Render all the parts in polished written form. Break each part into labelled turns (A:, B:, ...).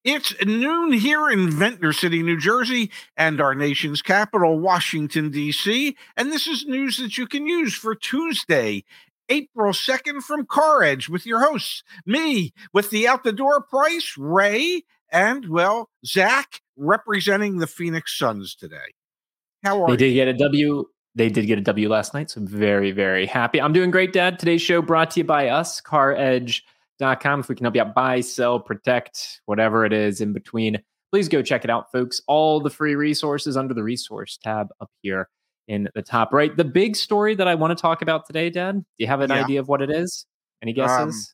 A: It's noon here in Ventnor City, New Jersey, and our nation's capital, Washington, D.C. And this is news that you can use for Tuesday, April 2nd from Car Edge with your hosts, me with the out the door price, Ray, and, well, Zach representing the Phoenix Suns today. How are you?
B: They did get a W last night, so I'm very, very happy. I'm doing great, Dad. Today's show brought to you by us, CarEdge.com. If we can help you out, buy, sell, protect, whatever it is in between, please go check it out, folks. All the free resources under the resource tab up here in the top right. The big story that I want to talk about today, Dad, do you have an idea of what it is? Any guesses?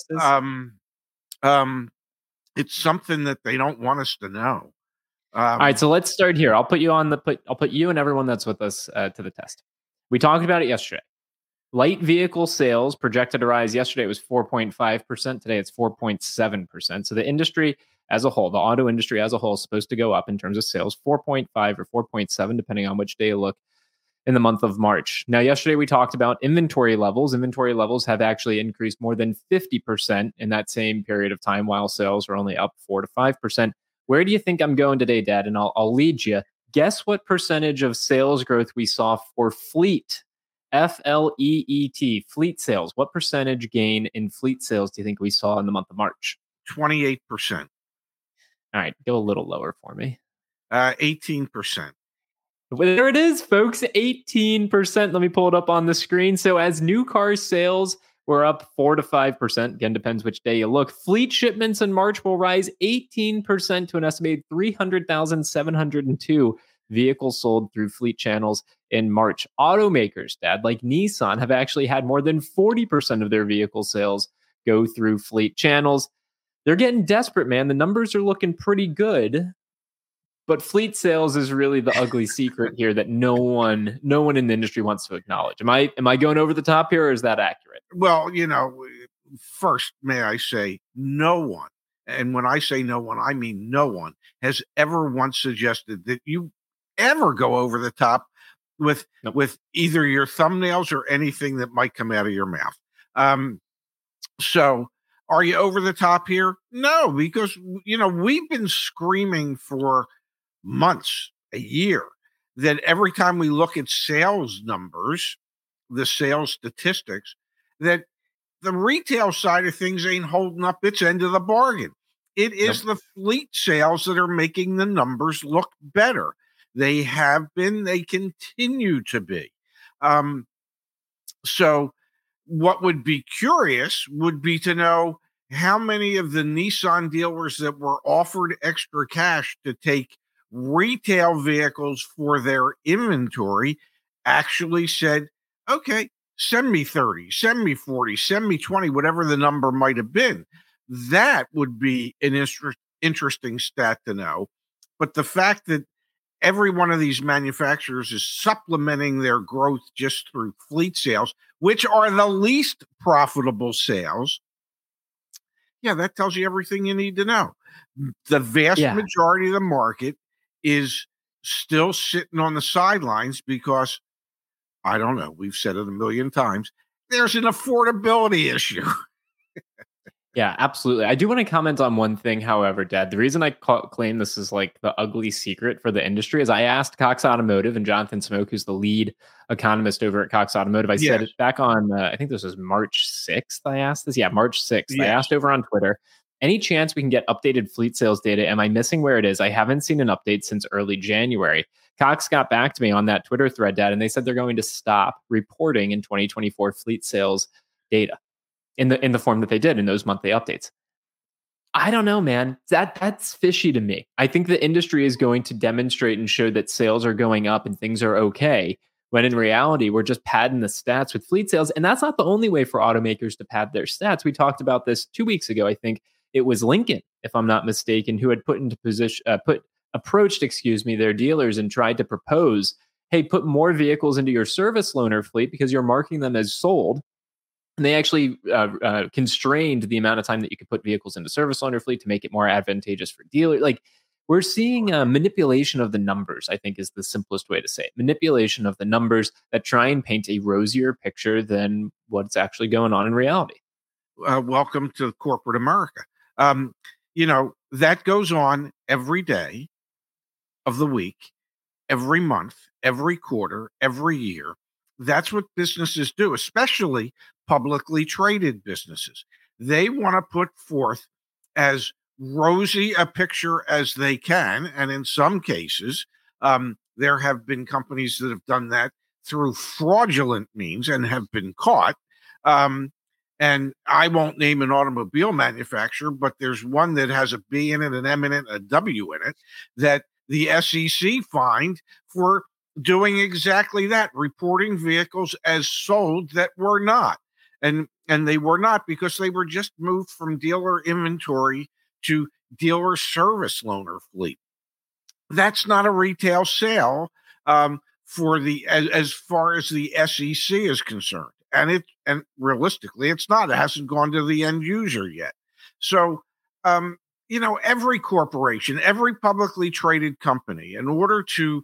A: It's something that they don't want us to know.
B: All right, so let's start here. I'll put you and everyone that's with us to the test. We talked about it yesterday. Light vehicle sales projected to rise. Yesterday it was 4.5%. Today it's 4.7%. So the industry as a whole, the auto industry as a whole, is supposed to go up in terms of sales 4.5 or 4.7, depending on which day you look, in the month of March. Now, yesterday we talked about inventory levels. Inventory levels have actually increased more than 50% in that same period of time, while sales are only up 4 to 5%. Where do you think I'm going today, Dad? And I'll lead you. Guess what percentage of sales growth we saw for fleet? Fleet, fleet sales. What percentage gain in fleet sales do you think we saw in the month of March?
A: 28%.
B: All right, go a little lower for me.
A: 18%.
B: There it is, folks. 18%. Let me pull it up on the screen. So as new car sales were up 4 to 5%, again, depends which day you look, fleet shipments in March will rise 18% to an estimated 300,702 vehicles sold through fleet channels in March. Automakers, Dad, like Nissan, have actually had more than 40% of their vehicle sales go through fleet channels. They're getting desperate, man. The numbers are looking pretty good. But fleet sales is really the ugly secret here that no one in the industry wants to acknowledge. Am I going over the top here, or is that accurate?
A: Well, first, may I say, no one, and when I say no one, I mean no one, has ever once suggested that you ever go over the top with either your thumbnails or anything that might come out of your mouth. So are you over the top here? No, because, we've been screaming for months, a year, that every time we look at sales numbers, the sales statistics, that the retail side of things ain't holding up its end of the bargain. It is the fleet sales that are making the numbers look better. They have been, they continue to be. So what would be curious would be to know how many of the Nissan dealers that were offered extra cash to take retail vehicles for their inventory actually said, okay, send me 30, send me 40, send me 20, whatever the number might have been. That would be an interesting stat to know. But the fact that every one of these manufacturers is supplementing their growth just through fleet sales, which are the least profitable sales, that tells you everything you need to know. The vast majority of the market is still sitting on the sidelines because, I don't know, we've said it a million times, there's an affordability issue.
B: Yeah, absolutely. I do want to comment on one thing, however, Dad. The reason I claim this is like the ugly secret for the industry is I asked Cox Automotive and Jonathan Smoke, who's the lead economist over at Cox Automotive. I said it back on, I think this was March 6th. I asked this. Yeah, March 6th. Yes. I asked over on Twitter, any chance we can get updated fleet sales data? Am I missing where it is? I haven't seen an update since early January. Cox got back to me on that Twitter thread, Dad, and they said they're going to stop reporting in 2024 fleet sales data in the form that they did in those monthly updates. I don't know, man. That's fishy to me. I think the industry is going to demonstrate and show that sales are going up and things are okay, when in reality, we're just padding the stats with fleet sales. And that's not the only way for automakers to pad their stats. We talked about this 2 weeks ago. I think it was Lincoln, if I'm not mistaken, who had approached their dealers and tried to propose, hey, put more vehicles into your service loaner fleet because you're marking them as sold. And they actually constrained the amount of time that you could put vehicles into service loaner fleet to make it more advantageous for dealers. Like, we're seeing manipulation of the numbers, I think, is the simplest way to say it. Manipulation of the numbers that try and paint a rosier picture than what's actually going on in reality.
A: Welcome to corporate America. that goes on every day of the week, every month, every quarter, every year. That's what businesses do, especially publicly traded businesses. They want to put forth as rosy a picture as they can. And in some cases, there have been companies that have done that through fraudulent means and have been caught. And I won't name an automobile manufacturer, but there's one that has a B in it, an M in it, a W in it, that the SEC fined for doing exactly that, reporting vehicles as sold that were not. And they were not because they were just moved from dealer inventory to dealer service loaner fleet. That's not a retail sale for as far as the SEC is concerned. And realistically, it's not. It hasn't gone to the end user yet. So, every corporation, every publicly traded company, in order to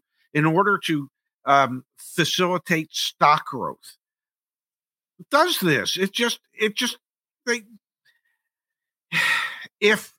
A: facilitate stock growth, does this. They, if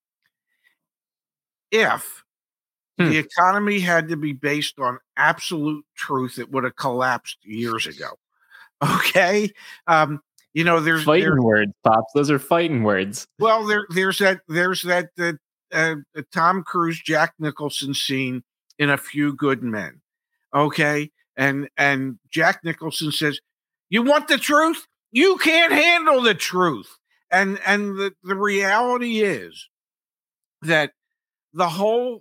A: the economy had to be based on absolute truth, it would have collapsed years ago. Okay. There's
B: fighting words, Pops. Those are fighting words.
A: Well, there's that Tom Cruise, Jack Nicholson scene in A Few Good Men. Okay. And Jack Nicholson says, "You want the truth? You can't handle the truth." And the reality is that the whole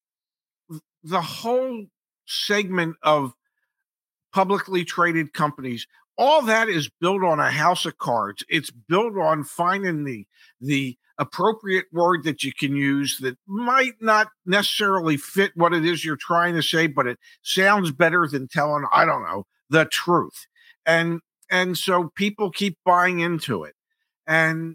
A: segment of publicly traded companies, all that is built on a house of cards. It's built on finding the appropriate word that you can use that might not necessarily fit what it is you're trying to say, but it sounds better than telling, I don't know, the truth. And so people keep buying into it. And,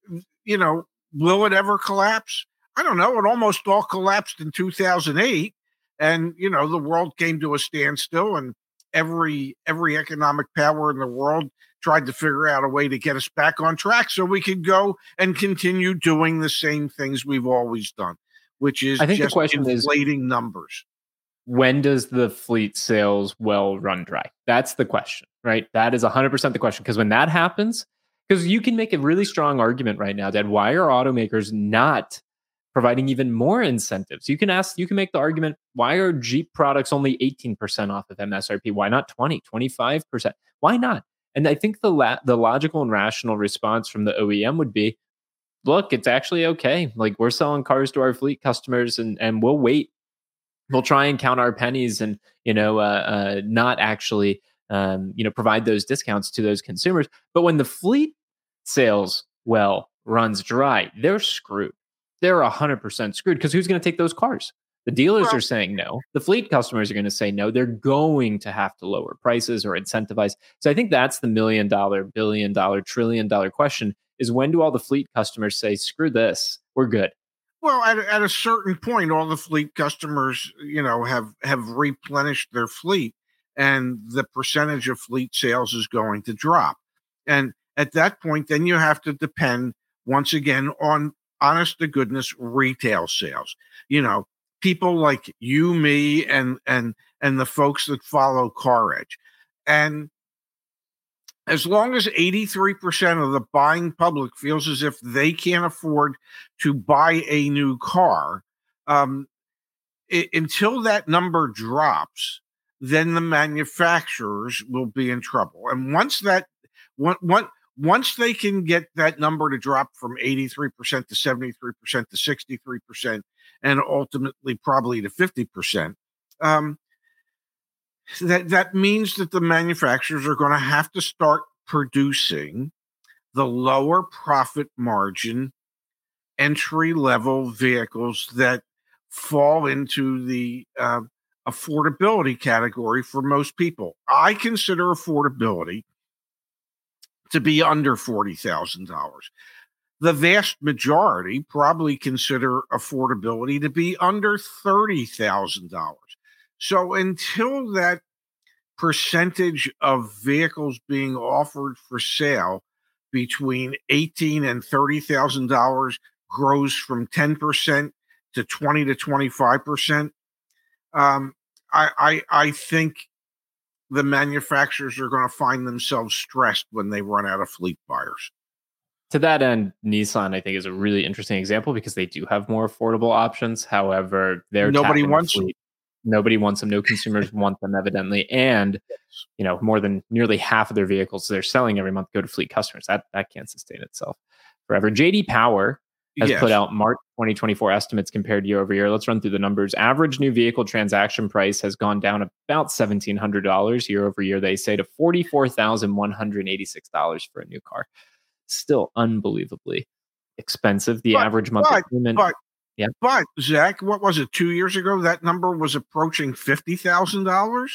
A: will it ever collapse? I don't know. It almost all collapsed in 2008. And, the world came to a standstill, and every economic power in the world tried to figure out a way to get us back on track so we could go and continue doing the same things we've always done, which is just inflating numbers.
B: When does the fleet sales well run dry? That's the question, right? That is 100% the question. Because when that happens, because you can make a really strong argument right now, Dad, why are automakers not providing even more incentives? You can make the argument, why are Jeep products only 18% off of MSRP? Why not 20, 25%? Why not? And I think the logical and rational response from the OEM would be, look, it's actually okay. Like, we're selling cars to our fleet customers, and we'll wait. We'll try and count our pennies and, not actually, provide those discounts to those consumers. But when the fleet sales runs dry, they're screwed. They're 100% screwed, because who's going to take those cars? The dealers are saying no. The fleet customers are going to say no. They're going to have to lower prices or incentivize. So I think that's the $1 million, $1 billion, $1 trillion question, is when do all the fleet customers say, screw this, we're good?
A: Well, at a certain point, all the fleet customers, have replenished their fleet, and the percentage of fleet sales is going to drop. And at that point, then you have to depend once again on honest to goodness retail sales. People like you, me, and the folks that follow CarEdge. And as long as 83% of the buying public feels as if they can't afford to buy a new car, until that number drops, then the manufacturers will be in trouble. And once they can get that number to drop from 83% to 73% to 63%, and ultimately probably to 50%, that means that the manufacturers are going to have to start producing the lower profit margin entry-level vehicles that fall into the affordability category for most people. I consider affordability to be under $40,000. The vast majority probably consider affordability to be under $30,000. So until that percentage of vehicles being offered for sale between $18,000 and $30,000 grows from 10% to 20 to 25%, I think the manufacturers are going to find themselves stressed when they run out of fleet buyers.
B: To that end, Nissan, I think, is a really interesting example because they do have more affordable options. However, they're
A: Nobody
B: tapping
A: wants
B: the fleet. Nobody wants them. No consumers want them, evidently. And, more than nearly half of their vehicles they're selling every month go to fleet customers. That can't sustain itself forever. JD Power has put out March 2024 estimates compared year over year. Let's run through the numbers. Average new vehicle transaction price has gone down about $1,700 year over year, they say, to $44,186 for a new car. Still unbelievably expensive. The average monthly payment.
A: But Zach, what was it? 2 years ago, that number was approaching $50,000,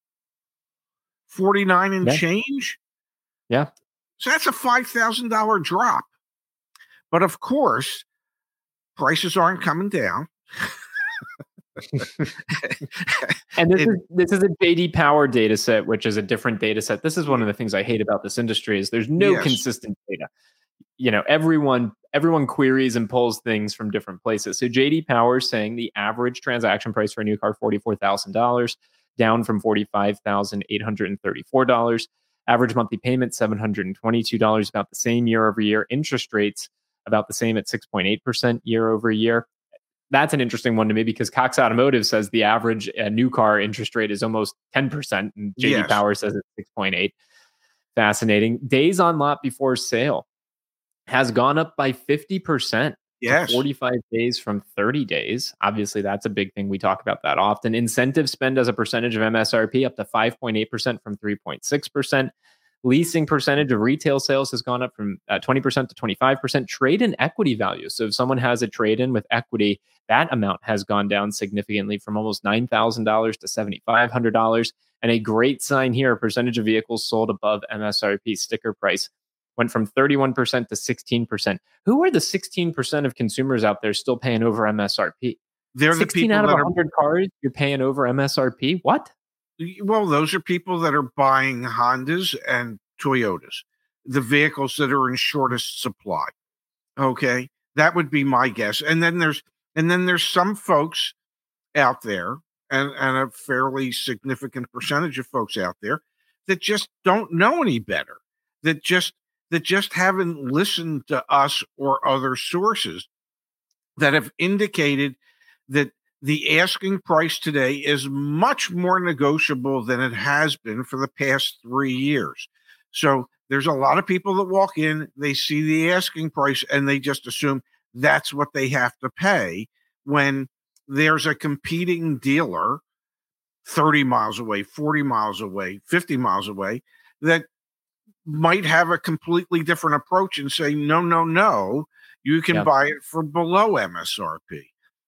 A: 49 and change.
B: Yeah.
A: So that's a $5,000 drop. But of course, prices aren't coming down.
B: And this is a JD Power data set, which is a different data set. This is one of the things I hate about this industry is there's no consistent data. Everyone queries and pulls things from different places. So JD Power is saying the average transaction price for a new car, $44,000, down from $45,834. Average monthly payment, $722, about the same year over year. Interest rates, about the same at 6.8% year over year. That's an interesting one to me because Cox Automotive says the average new car interest rate is almost 10%, and JD Power says it's 6.8. Fascinating. Days on lot before sale has gone up by 50%. To 45 days from 30 days. Obviously, that's a big thing. We talk about that often. Incentive spend as a percentage of MSRP up to 5.8% from 3.6%. Leasing percentage of retail sales has gone up from 20% to 25%. Trade in equity value. So if someone has a trade-in with equity, that amount has gone down significantly from almost $9,000 to $7,500. And a great sign here, a percentage of vehicles sold above MSRP sticker price went from 31% to 16%. Who are the 16% of consumers out there still paying over MSRP?
A: They're
B: 16
A: the people
B: out of
A: that
B: 100 cars you're paying over MSRP? What?
A: Well, those are people that are buying Hondas and Toyotas, the vehicles that are in shortest supply. Okay, that would be my guess. And then there's some folks out there, and a fairly significant percentage of folks out there that just don't know any better. That just haven't listened to us or other sources that have indicated that the asking price today is much more negotiable than it has been for the past 3 years. So there's a lot of people that walk in, they see the asking price, and they just assume that's what they have to pay when there's a competing dealer 30 miles away, 40 miles away, 50 miles away that might have a completely different approach and say, no, you can buy it for below MSRP.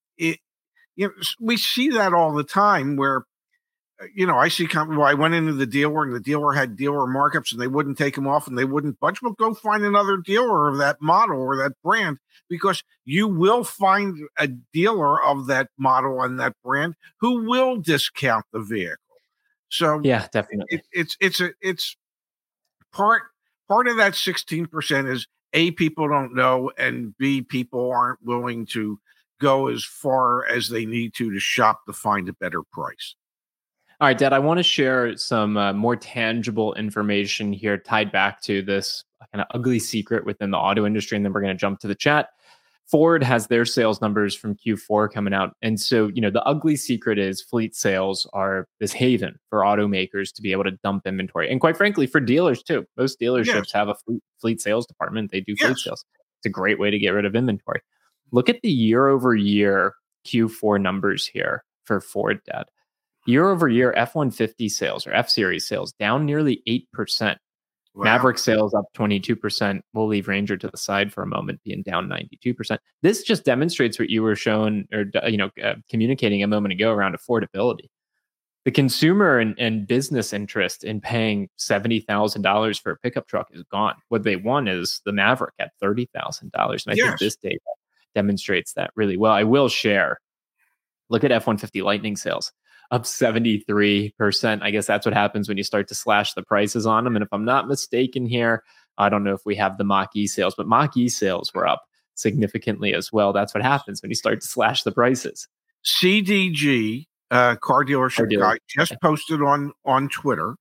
A: We see that all the time where, I see, I went into the dealer and the dealer had dealer markups and they wouldn't take them off and they wouldn't budge. Well, go find another dealer of that model or that brand, because you will find a dealer of that model and that brand who will discount the vehicle. So
B: yeah, definitely.
A: It's part of that 16% is A, people don't know, and B, people aren't willing to go as far as they need to shop to find a better price.
B: All right, Dad, I want to share some more tangible information here tied back to this kind of ugly secret within the auto industry, and then we're going to jump to the chat. Ford has their sales numbers from Q4 coming out. And so, the ugly secret is fleet sales are this haven for automakers to be able to dump inventory. And quite frankly, for dealers too. Most dealerships have a fleet sales department. They do fleet sales. It's a great way to get rid of inventory. Look at the year over year Q4 numbers here for Ford, Dad. Year over year F-150 sales or F-Series sales down nearly 8%. Wow. Maverick sales up 22%. We'll leave Ranger to the side for a moment, being down 92%. This just demonstrates what you were showing or communicating a moment ago around affordability. The consumer and business interest in paying $70,000 for a pickup truck is gone. What they want is the Maverick at $30,000, and I think this data demonstrates that really well. I will share. Look at F-150 Lightning sales. Up 73%. I guess that's what happens when you start to slash the prices on them. And if I'm not mistaken here, I don't know if we have the Mach-E sales, but Mach-E sales were up significantly as well. That's what happens when you start to slash the prices.
A: CDG, car dealership guy, just posted on Twitter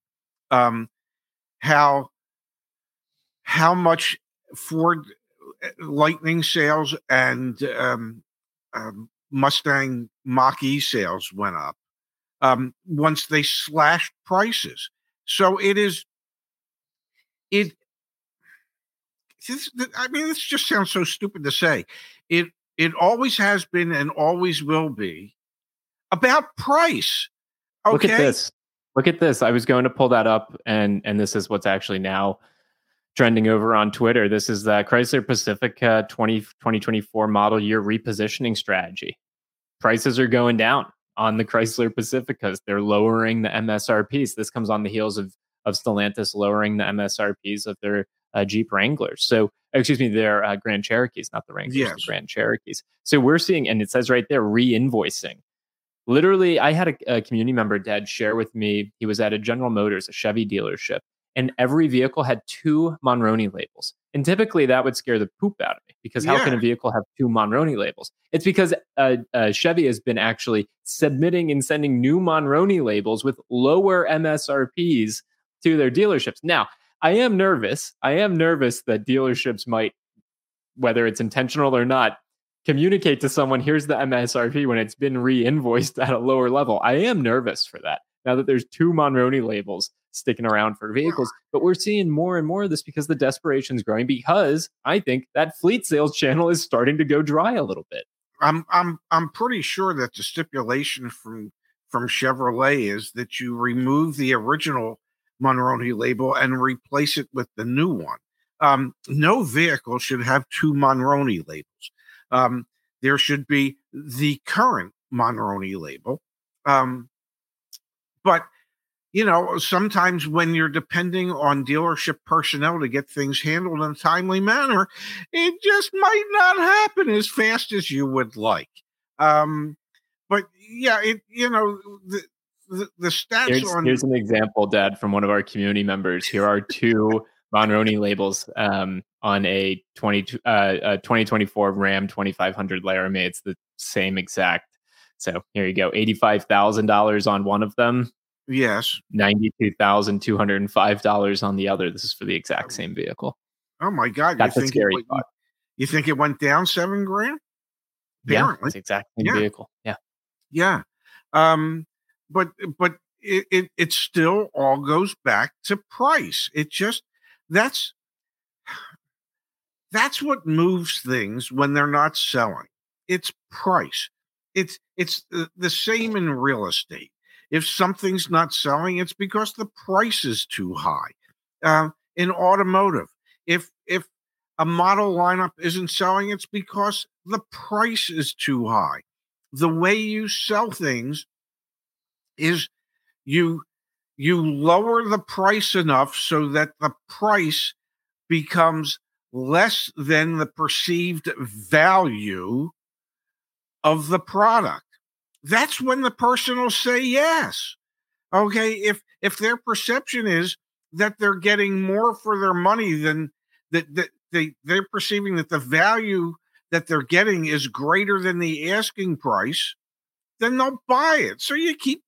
A: how much Ford Lightning sales and Mustang Mach-E sales went up once they slashed prices. So this just sounds so stupid to say. It always has been and always will be about price. Okay?
B: Look at this. I was going to pull that up, and this is what's actually now trending over on Twitter. This is the Chrysler Pacifica 2024 model year repositioning strategy. Prices are going down on the Chrysler Pacificas. They're lowering the MSRPs. This comes on the heels of Stellantis lowering the MSRPs of their Jeep Wranglers. So, excuse me, their Grand Cherokees, not the Wranglers, yes. The Grand Cherokees. So we're seeing, and it says right there, re-invoicing. Literally, I had a community member, Dad, share with me. He was at a General Motors, a Chevy dealership, and every vehicle had 2 Monroney labels. And typically that would scare the poop out of me, because how can a vehicle have 2 Monroney labels? It's because Chevy has been actually submitting and sending new Monroney labels with lower MSRPs to their dealerships. Now, I am nervous that dealerships might, whether it's intentional or not, communicate to someone, here's the MSRP when it's been re-invoiced at a lower level. I am nervous for that, now that there's 2 Monroney labels sticking around for vehicles. But we're seeing more and more of this because the desperation is growing, because I think that fleet sales channel is starting to go dry a little bit.
A: I'm pretty sure that the stipulation from Chevrolet is that you remove the original Monroney label and replace it with the new one. No vehicle should have 2 Monroney labels. There should be the current Monroney label. But sometimes when you're depending on dealership personnel to get things handled in a timely manner, it just might not happen as fast as you would like. But yeah, the stats
B: here's an example, Dad, from one of our community members. Here are 2 Monroney labels on a 2024 Ram 2500 Laramie. It's the same exact. So here you go, $85,000 on one of them.
A: Yes.
B: $92,205 on the other. This is for the exact same vehicle.
A: Oh my God!
B: That's a scary thought.
A: You think it went down $7,000?
B: Yeah, it's the exact same vehicle. Yeah.
A: Yeah. But it still all goes back to price. It just that's what moves things when they're not selling. It's price. It's the same in real estate. If something's not selling, it's because the price is too high. In automotive, if a model lineup isn't selling, it's because the price is too high. The way you sell things is you lower the price enough so that the price becomes less than the perceived value of the product. That's when the person will say yes. Okay, if their perception is that they're getting more for their money than that they're perceiving that the value that they're getting is greater than the asking price, then they'll buy it. So you keep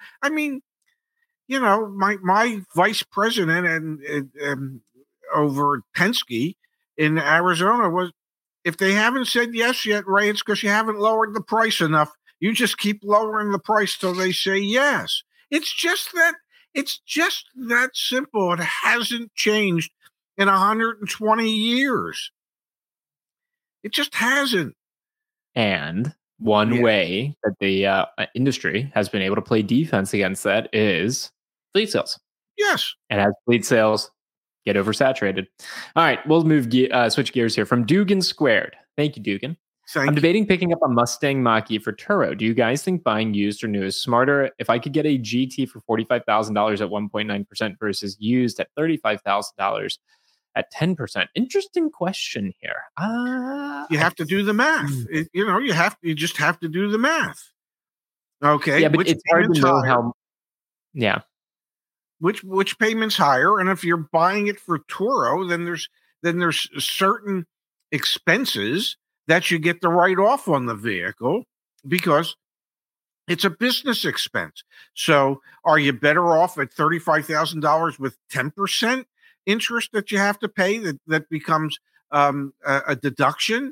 A: my vice president and over Penske in Arizona was, if they haven't said yes yet, Ray, it's because you haven't lowered the price enough. You just keep lowering the price till they say yes. It's just that simple. It hasn't changed in 120 years. It just hasn't.
B: And one way that the industry has been able to play defense against that is fleet sales.
A: Yes.
B: And as fleet sales get oversaturated. All right, we'll switch gears here from Dugan Squared. Thank you, Dugan. I'm debating picking up a Mustang Mach-E for Turo. Do you guys think buying used or new is smarter? If I could get a GT for $45,000 at 1.9% versus used at $35,000 at 10%. Interesting question here.
A: You have to do the math. You just have to do the math. Okay.
B: Yeah, but it's hard to know how. Yeah.
A: Which payment's higher? And if you're buying it for Turo, then there's certain expenses that you get the write-off on the vehicle because it's a business expense. So are you better off at $35,000 with 10% interest that you have to pay that becomes a deduction?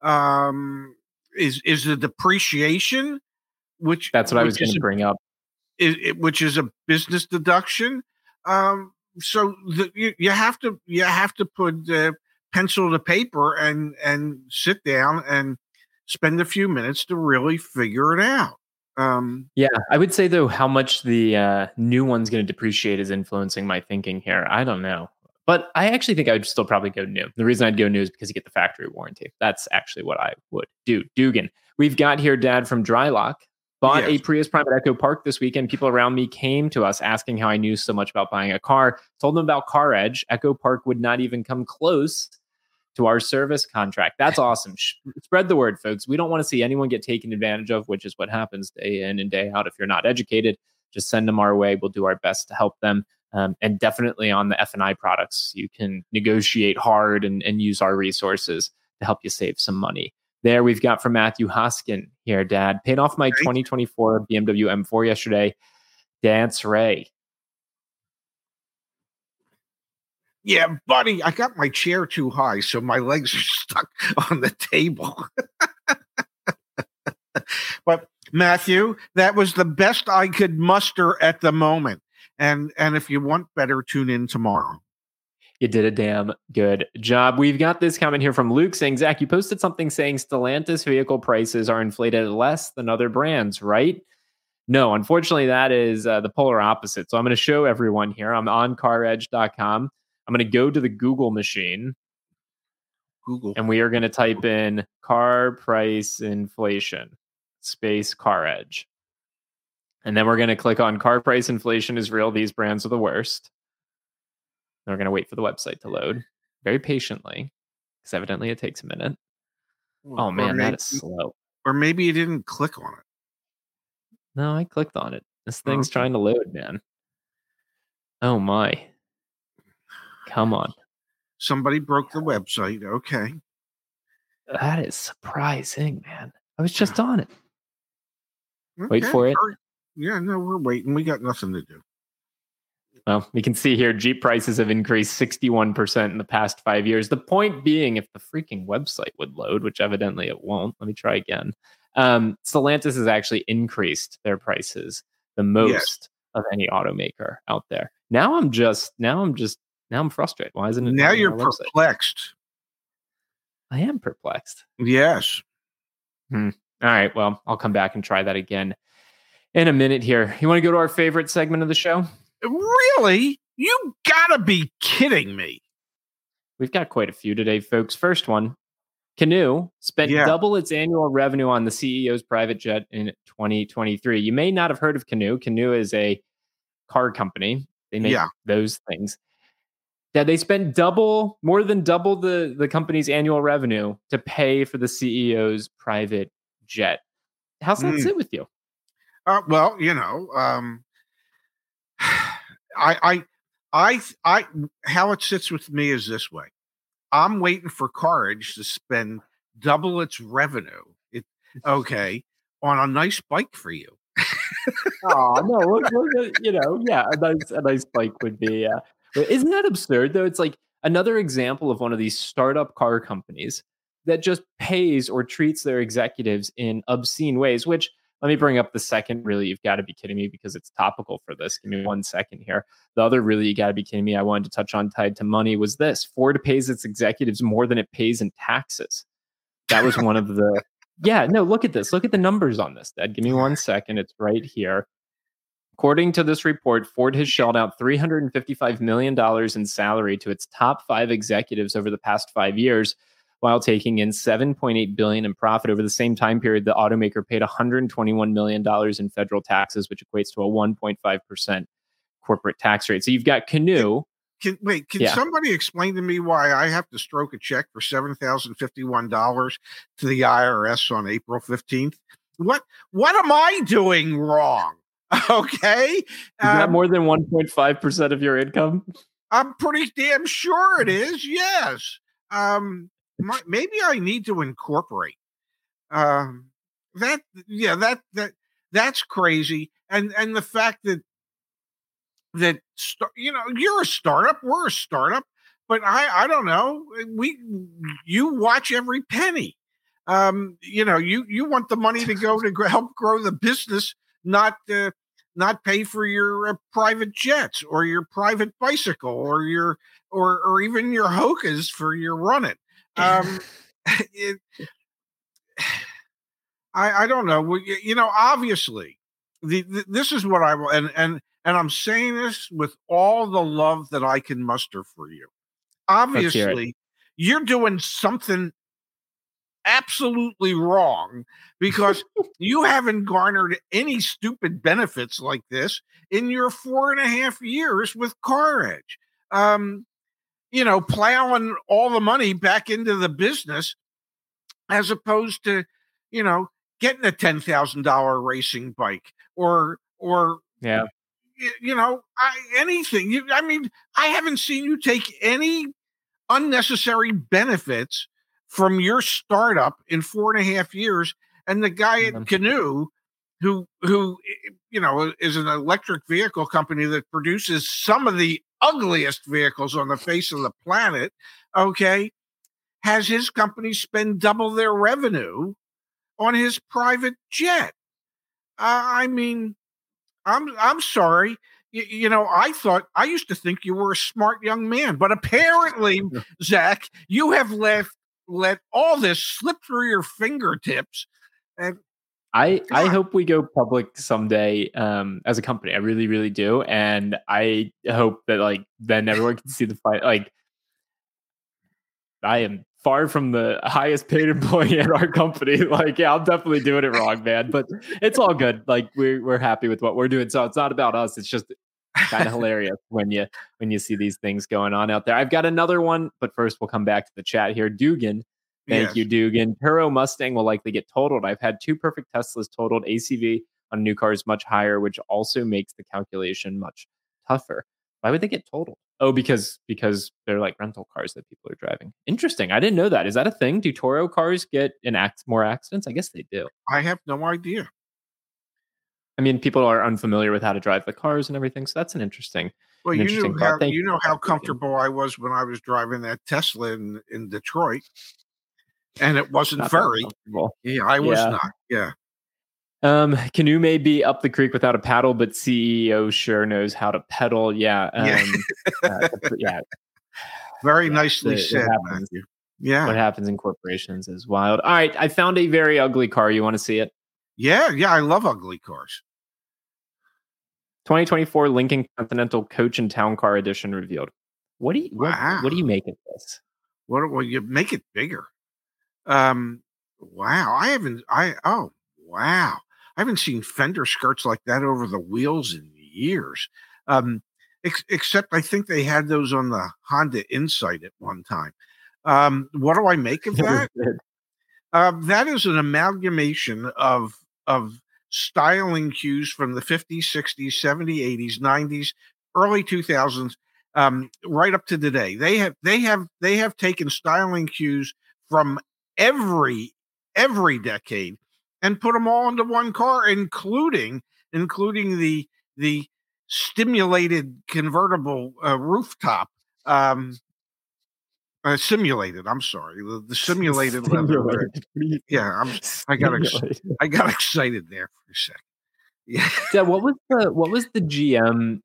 A: Is the depreciation,
B: That's what I was going to bring up.
A: Which is a business deduction. So you have to put pencil to paper and sit down and spend a few minutes to really figure it out.
B: Yeah, I would say though, how much the new one's going to depreciate is influencing my thinking here. I don't know, but I actually think I would still probably go new. The reason I'd go new is because you get the factory warranty. That's actually what I would do. Dugan, we've got here Dad from Drylock. Bought a Prius Prime at Echo Park this weekend. People around me came to us asking how I knew so much about buying a car. Told them about Car Edge. Echo Park would not even come close to our service contract. That's awesome. Spread the word, folks. We don't want to see anyone get taken advantage of, which is what happens day in and day out. If you're not educated, just send them our way. We'll do our best to help them. And definitely on the F&I products, you can negotiate hard and use our resources to help you save some money. There we've got from Matthew Hoskin here, Dad. Paid off my 2024 BMW M4 yesterday. Dance Ray.
A: Yeah, buddy, I got my chair too high, so my legs are stuck on the table. But Matthew, that was the best I could muster at the moment. And if you want better, tune in tomorrow.
B: You did a damn good job. We've got this comment here from Luke saying, Zach, you posted something saying Stellantis vehicle prices are inflated less than other brands, right? No, unfortunately, that is the polar opposite. So I'm going to show everyone here. I'm on caredge.com. I'm going to go to the Google machine.
A: Google.
B: And we are going to type in car price inflation space Car Edge. And then we're going to click on car price inflation is real. These brands are the worst. And we're going to wait for the website to load very patiently because evidently it takes a minute. Oh, man, that is slow.
A: Or maybe you didn't click on it.
B: No, I clicked on it. This thing's trying to load, man. Oh, my. Come on.
A: Somebody broke the website. Okay.
B: That is surprising, man. I was just on it. Okay. Wait for it.
A: Yeah, no, we're waiting. We got nothing to do.
B: Well, we can see here Jeep prices have increased 61% in the past 5 years. The point being, if the freaking website would load, which evidently it won't, let me try again. Stellantis has actually increased their prices the most of any automaker out there. Now I'm frustrated. Why isn't it?
A: Now you're perplexed.
B: I am perplexed.
A: Yes.
B: All right. Well, I'll come back and try that again in a minute here. You want to go to our favorite segment of the show?
A: Really? You gotta be kidding me.
B: We've got quite a few today, folks. First one, Canoo spent double its annual revenue on the CEO's private jet in 2023. You may not have heard of Canoo. Canoo is a car company. They make those things. Yeah, they spent more than double the company's annual revenue to pay for the CEO's private jet. How's that sit with you?
A: Well, you know, I how it sits with me is this way. I'm waiting for Car Edge to spend double its revenue. On a nice bike for you.
B: Oh no, you know, yeah, a nice bike would be. Isn't that absurd though? It's like another example of one of these startup car companies that just pays or treats their executives in obscene ways. Which, let me bring up the second. Really, you've got to be kidding me because it's topical for this. Give me 1 second here. The other really, you got to be kidding me, I wanted to touch on tied to money was this. Ford pays its executives more than it pays in taxes. That was one of the. Yeah, no, look at this. Look at the numbers on this, Dad. Give me 1 second. It's right here. According to this report, Ford has shelled out $355 million in salary to its top 5 executives over the past 5 years, while taking in $7.8 billion in profit. Over the same time period, the automaker paid $121 million in federal taxes, which equates to a 1.5% corporate tax rate. So you've got Canoo.
A: Can somebody explain to me why I have to stroke a check for $7,051 to the IRS on April 15th? What am I doing wrong? Okay.
B: Is that more than 1.5% of your income?
A: I'm pretty damn sure it is. Yes. maybe I need to incorporate that. Yeah, that's crazy. And the fact that you're a startup, we're a startup, but I don't know. You watch every penny. You want the money to go to help grow the business, not pay for your private jets or your private bicycle or or even your hokas for your running. It, I don't know. Obviously, this is what I will, and I'm saying this with all the love that I can muster for you. Obviously, you're doing something absolutely wrong because you haven't garnered any stupid benefits like this in your 4.5 years with CarEdge. Plowing all the money back into the business as opposed to, getting a $10,000 racing bike or
B: yeah,
A: anything. I haven't seen you take any unnecessary benefits from your startup in 4.5 years. And the guy at Canoo, who is an electric vehicle company that produces some of the ugliest vehicles on the face of the planet, okay, has his company spend double their revenue on his private jet. I'm sorry. I used to think you were a smart young man, but apparently, Zach, you have let all this slip through your fingertips. And
B: I hope we go public someday as a company. I really, really do, and I hope that then everyone can see the fight. I am far from the highest paid employee at our company. I'm definitely doing it wrong, man. But it's all good. We're happy with what we're doing. So it's not about us. It's just kind of hilarious when you see these things going on out there. I've got another one, but first we'll come back to the chat here. Dugan. Thank you, Dugan. Turo Mustang will likely get totaled. I've had 2 perfect Teslas totaled. ACV on new cars much higher, which also makes the calculation much tougher. Why would they get totaled? Oh, because they're like rental cars that people are driving. Interesting. I didn't know that. Is that a thing? Do Toro cars get more accidents? I guess they do.
A: I have no idea.
B: I mean, people are unfamiliar with how to drive the cars and everything, so that's an interesting.
A: Well, you know how comfortable I was when I was driving that Tesla in Detroit, and it wasn't not very comfortable. Yeah, I was not. Yeah.
B: Canoo may be up the creek without a paddle, but CEO sure knows how to pedal. Yeah.
A: Yeah. Very nicely said, Matthew. Yeah.
B: What happens in corporations is wild. All right. I found a very ugly car. You want to see it?
A: Yeah. Yeah. I love ugly cars.
B: 2024 Lincoln Continental Coach and Town Car Edition revealed. What do you make of this?
A: Well, you make it bigger. Wow. Wow. I haven't seen fender skirts like that over the wheels in years. Except I think they had those on the Honda Insight at one time. What do I make of that? That is an amalgamation of styling cues from the 50s, 60s, 70s, 80s, 90s, early 2000s, right up to today. They have taken styling cues from every decade and put them all into one car, including the stimulated convertible rooftop. Simulated. I'm sorry, the simulated leather. Yeah, I got excited there for a second.
B: Yeah. Yeah. What was the GM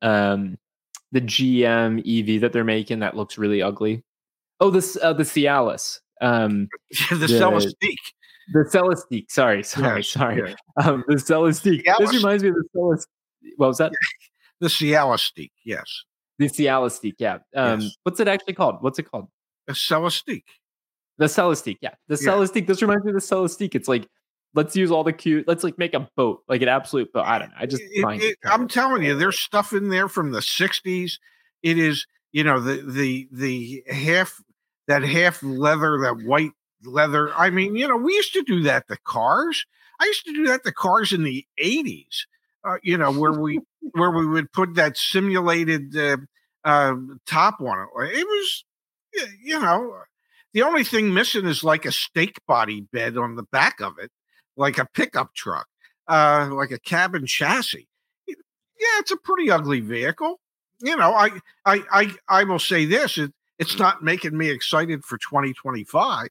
B: EV that they're making that looks really ugly? Oh, the Cialis.
A: The Celestiq.
B: The Celestiq. Sorry.
A: Yeah.
B: The Celestiq. This reminds me of the Celestiq. What was that?
A: The Cialis-Stiq. Yes.
B: The Cialis-Stiq. Yeah.
A: Yes.
B: What's it actually called? What's it called?
A: The Celestiq.
B: The Celestiq. Yeah. The Celestiq. This reminds me of the Celestiq. It's let's use all the cute. Let's make a boat, like an absolute boat. I don't know. I just find it.
A: I'm telling you, there's stuff in there from the 60s. It is, the half leather, that white leather. I mean, we used to do that to cars. I used to do that to cars in the 80s. Where we would put that simulated top on it. It was, The only thing missing is like a stake body bed on the back of it, like a pickup truck, like a cabin chassis. Yeah, it's a pretty ugly vehicle. I will say this: it's not making me excited for 2025.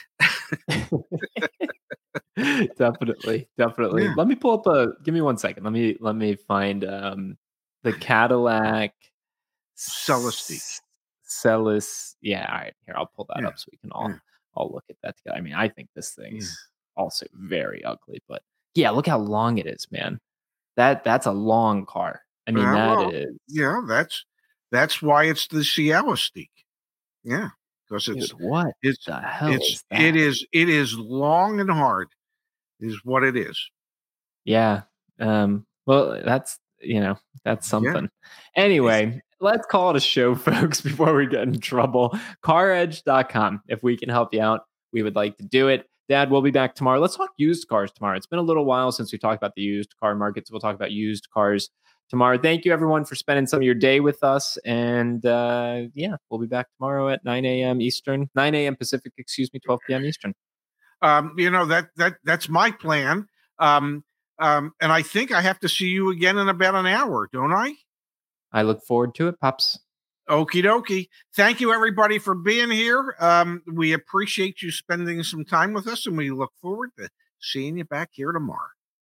B: Definitely.
A: Yeah.
B: Let me pull up give me 1 second. Let me find the Cadillac
A: Celestiq.
B: Celis. Yeah, all right. Here, I'll pull that
A: Yeah.
B: up so we can all look at that together. I mean, I think this thing's also very ugly, but yeah, look how long it is, man. That's a long car. I mean, that
A: Well,
B: is
A: yeah, that's why it's the Celestiq. Yeah, because
B: dude, what
A: it's
B: the hell is
A: it
B: that?
A: is long and hard, is what it is.
B: Yeah. Well, that's
A: Yeah.
B: something. Anyway, let's call it a show, folks, before we get in trouble. CarEdge.com. If we can help you out, we would like to do it. Dad, we'll be back tomorrow. Let's talk used cars tomorrow. It's been a little while since we talked about the used car markets. We'll talk about used cars tomorrow. Thank you, everyone, for spending some of your day with us. And yeah, we'll be back tomorrow at 9 a.m. Eastern, 9 a.m. Pacific, 12 p.m. Eastern.
A: That's my plan. And I think I have to see you again in about an hour, don't I?
B: I look forward to it, Pops.
A: Okie dokie. Thank you, everybody, for being here. We appreciate you spending some time with us, and we look forward to seeing you back here tomorrow.